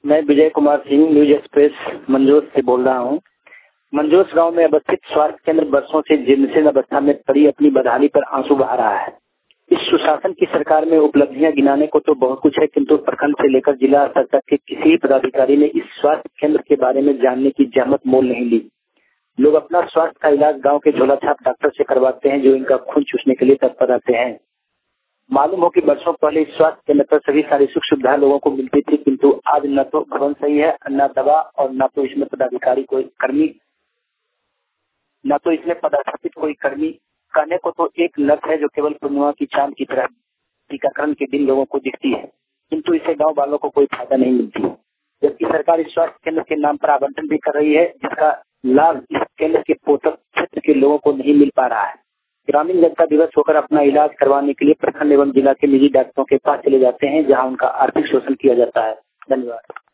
मैं Vijay Kumar Singh News Express मंजोस से बोल रहा हूँ। मंजोस गांव में अवस्थित स्वास्थ्य केंद्र वर्षों से जीर्णशीर्ण अवस्था में पड़ी अपनी बदहाली पर आंसू बहा रहा है। इस सुशासन की सरकार में उपलब्धियां गिनाने को तो बहुत कुछ है, किंतु प्रखंड से लेकर जिला स्तर तक के किसी पदाधिकारी ने इस स्वास्थ्य केंद्र के बारे में जानने की जहमत मोल नहीं ली। लोग अपना स्वास्थ्य का इलाज गाँव के झोला छाप डॉक्टर से करवाते हैं, जो इनका खून चूसने के लिए तत्पर रहते हैं। मालूम हो कि वर्षों पहले इस स्वास्थ्य केंद्र पर सभी सारी सुख सुविधा लोगों को मिलती थी, किंतु आज न तो भवन सही है, न दवा और न तो इसमें पदाधिकारी कोई कर्मी, न तो इसमें पदस्थापित कोई कर्मी। कहने को तो एक नर्स है जो केवल पूर्णिमा की चांद की तरह टीकाकरण के दिन लोगों को दिखती है, किंतु इससे गाँव वालों को कोई फायदा नहीं मिलती। जबकि सरकार इस स्वास्थ्य केंद्र के नाम पर आवंटन भी कर रही है, जिसका लाभ इस केंद्र के पोषक क्षेत्र के लोगों को नहीं मिल पा रहा है। ग्रामीण जनता दिवस होकर अपना इलाज करवाने के लिए प्रखंड एवं जिला के निजी डॉक्टरों के पास चले जाते हैं, जहां उनका आर्थिक शोषण किया जाता है। धन्यवाद।